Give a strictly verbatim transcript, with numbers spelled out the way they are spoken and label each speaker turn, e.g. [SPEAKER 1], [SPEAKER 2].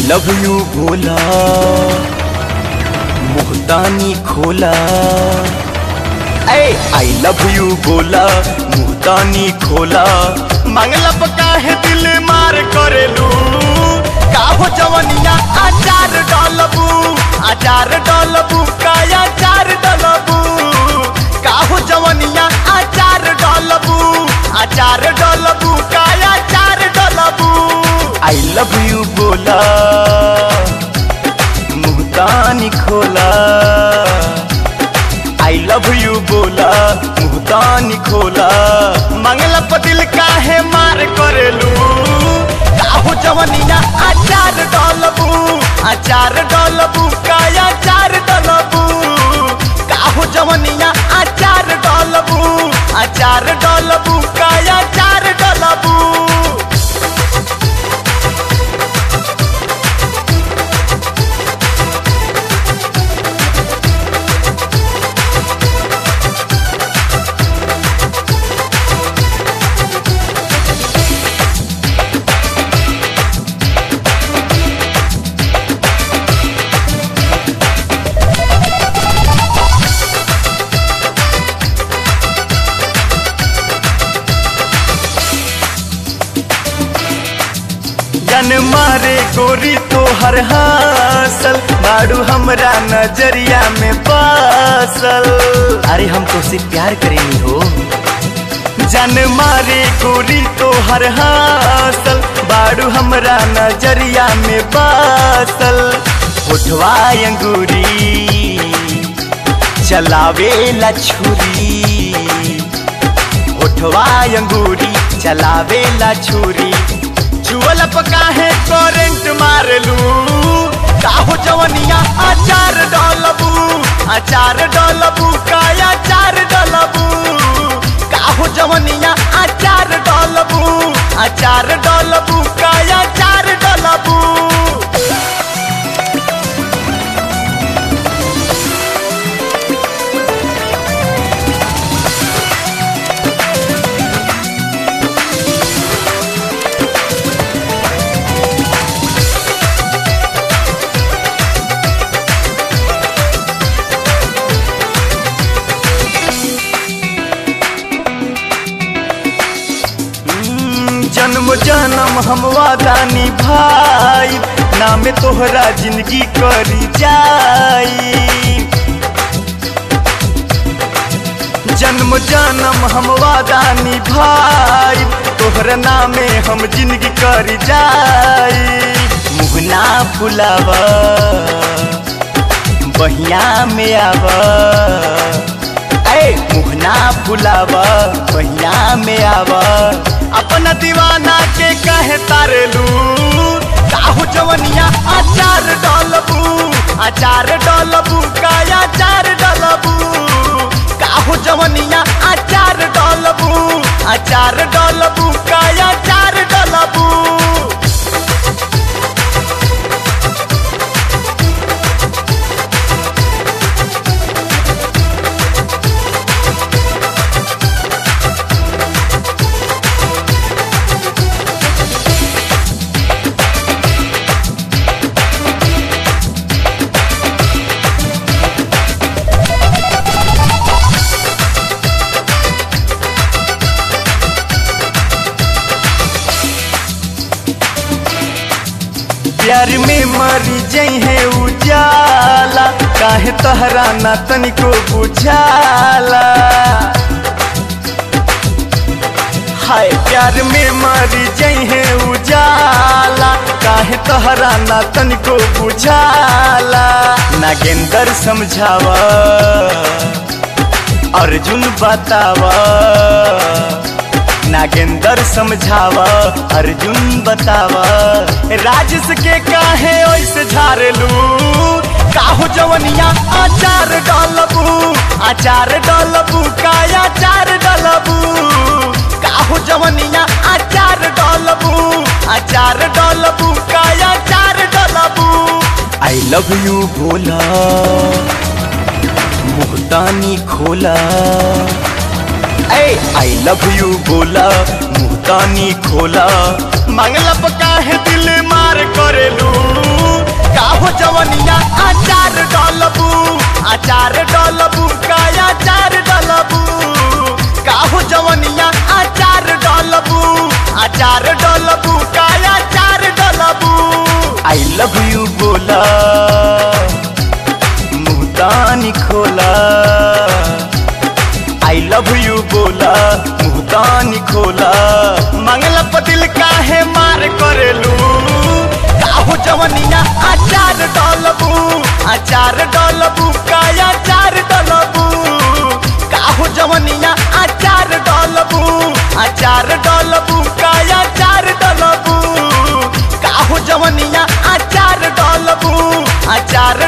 [SPEAKER 1] Love you बोला मुहतानी खोला। I love you बोला मुहतानी खोला। मांगला पका है दिल मार करेलू। काहो जवनिया आचार डालबू आचार डालबू काया चार डालबू। काहो जवनिया आचार डालबू आचार डालबू काया चार डालबू। आई लव यू बोला मुहतानी खोला। आई लव यू बोला मुहतानी खोला। मांगला पदिल काहे मार करेलू। काहो जवनिया आचार डालबू आचार डालबू काया चार डालबू। काहो जवनिया आचार डालबू आचार डालबू काया चार डालबू। जन मारे गोरी तो हर हासल बाड़ू हमरा नजरिया में बासल। अरे हम तो से प्यार करेंगे हो। जन मारे गोरी तो हर हासल बाड़ू हमरा नजरिया में बासल। उठवा अंगूरी चलावे ला छुरी। उठवा अंगूरी चलावे ला छुरी। चुअल पका है करंट मारलू। काहो जवनिया आचार डालबू आचार डालबू काया चार डालबू। काहो जवनिया आचार डालबू आचार डालबू काया चार डालबू। जन्म जन्म हम वादा निभाई नाम तोहरा जिंदगी करी जाई। जन्म जन्म हम वादा निभाई तोहरा नामे हम जिंदगी करी जाई। मुहना फुलावा बहिया में आवा। मुहना फुलावा बहिया में आवा। अपना दीवाना के कहे तारेलू। काहो जवनिया आचार डालबू आचार डालबू काया चार डालबू। काहो जवनिया आचार डालबू आचार डालबू काया चार डालबू। प्यार में मरी जई है उजाला। काहे तहरा ना तनिको बुझाला। हाय प्यार में मरी जई है उजाला। काहे तहरा ना तनिको बुझाला। नागेंद्र समझावा अर्जुन बतावा। नागेंद्र समझावा अर्जुन बतावा। राजेश के काहे ओइसे झारेलू। काहो जवनिया आचार डालबू आचार डालबू काया चार डालबू। काहो जवनिया आचार डालबू आचार डालबू काया चार डालबू। आई लव यू बोला मुहतानी खोला। आई लव यू बोला मुहतानी खोला। मांगला पका है दिल मार करेलू। काहो जवनिया अचार डलबू अचार डलबू का अचार डलबू काहो जवनिया अचार डलबू अचार डलबू का अचार डलबू आई लव यू बोला मुहतानी खोला आई लव यू बोला मुहतानी खोला मंगला पदिल काहे मार करेलू काहो जवनिया अचार डलबू अचार डलबू का अचार डलबू काहो जवनिया अचार डलबू अचार डलबू का अचार डलबू काहो जवनिया अचार डलबू अचार